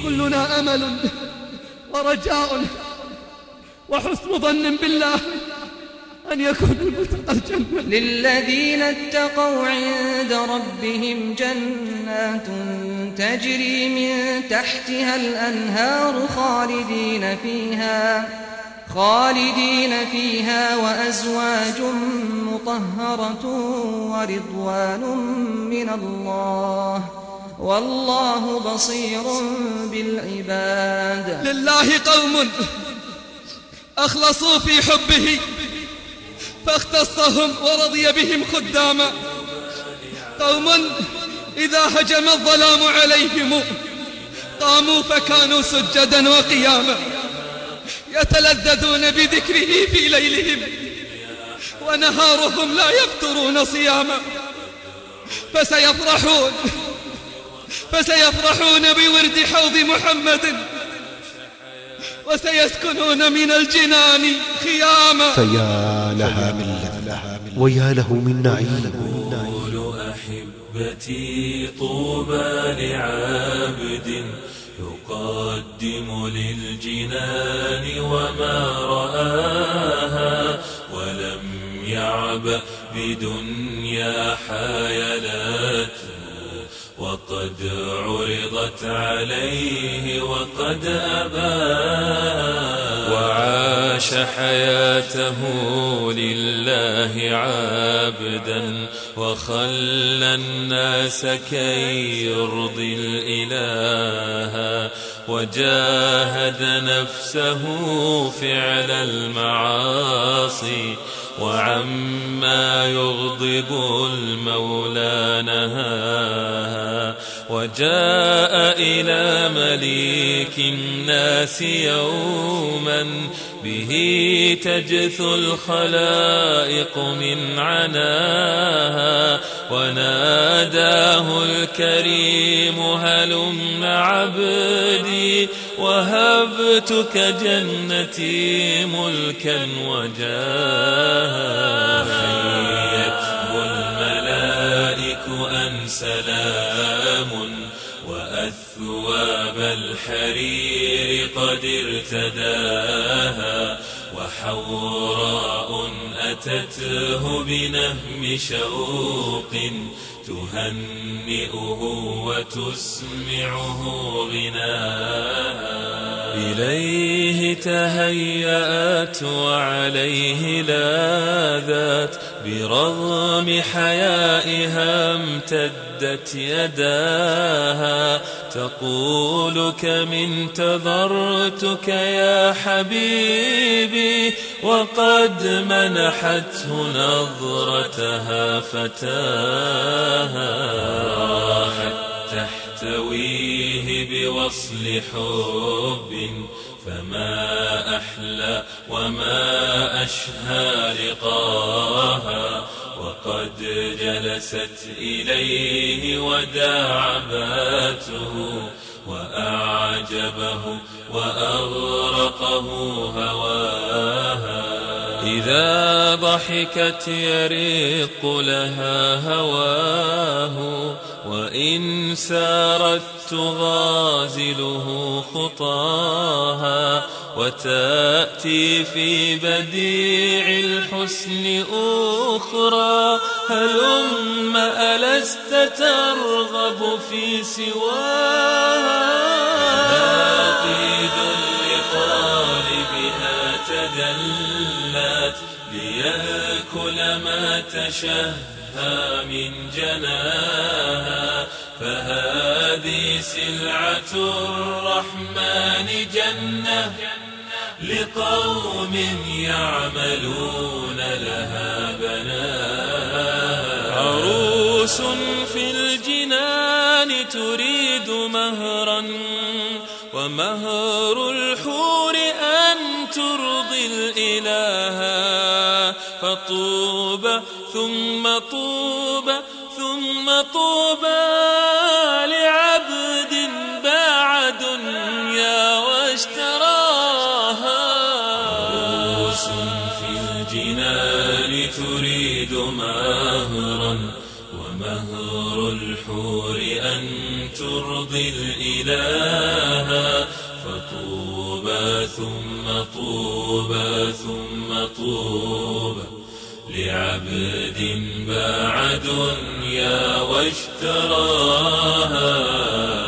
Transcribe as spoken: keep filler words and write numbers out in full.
كلنا أمل ورجاء وحسن ظن بالله أن يكون المتقى الجنة. للذين اتقوا عند ربهم جنات تجري من تحتها الأنهار خالدين فيها خالدين فيها وأزواج مطهرة ورضوان من الله والله بصير بالعباد. لله قوم أخلصوا في حبه فاختصهم ورضي بهم خداما، قوم إذا هجم الظلام عليهم قاموا فكانوا سجدا وقياما، يتلذذون بذكره في ليلهم ونهارهم لا يفترون صياما، فسيفرحون فسيفرحون بورد حوض محمد وسيسكنون من الجنان خياما. فيا لها من لذة ويا له من نعيم. قول أحبتي طوبى لعابد يقدم للجنان وما رآها ولم يعبأ بدنيا حيلات وقد عرضت عليه وقد أباها وعاش حياته لله عابدا وخلى الناس كي يرضي الإله وجاهد نفسه فعل المعاصي وعما يغضب المولى نهاها وجاء إلى مليك الناس يوما به تجثو الخلائق من عناها وناداه الكريم هلم عبدي وهبتك جنتي ملكا وجاها هيته الملائك أن سلام وأثواب الحرير قد ارتداها وحوراء أتته بنهم شوق تهنئه وتسمعه غناها إليه تهيأت وعليه لاذات برغم حيائها امتدت يداها تقول كم انتظرتك يا حبيبي وقد منحته نظرتها فتاها راحت تحتويه بوصل حب فما أحلى وما أشهى لقاها وقد جلست إليه وداعباته وأعجبه وأغرقه هواها إذا ضحكت يرق لها هواه وإن سارت تغازله خطاها وتأتي في بديع الحسن أخرى هلم ألست ترغب في سواها ناقيد لطالبها تدلت ليأكل ما تشهى من جناها فهذه سلعة الرحمن جنة لقوم يعملون لها بناها عروس في الجنان تريد مهرا ومهر الحور أن ترضي الإله فطوبى ثم طوبى ثم طوبى لعبد باع دنيا واشتراها عروس في الجنان تريد مهرا ومهر الحور أن ترضي الإله ثم طوبى ثم طوبى لعبد باع دنيا واشتراها